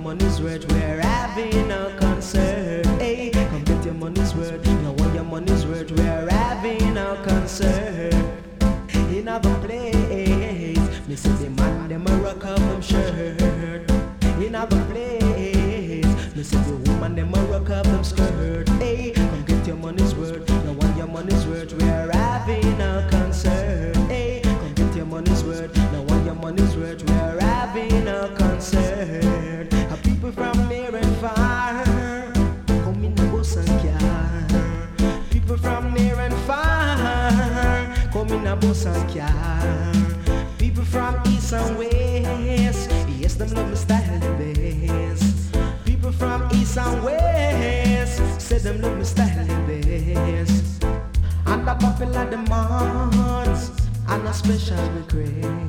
money's worth. We're having a concert. Hey, come get your money's worth. Now what your money's worth. We're having a concert. In other place, me see the man them a rock up them shirt. In other place, me see the woman them a rock up them skirt. Hey, come get your money's worth. Now what your money's worth. We're having a concert. Hey, come get your money's worth. Now what your money's worth. We're having a concert. People from near and far come in the bus and car. People from near and far come in a bus and car. People from east and west, yes, them love me style the best. People from east and west say them love me style the best. And a couple of the months and a special request.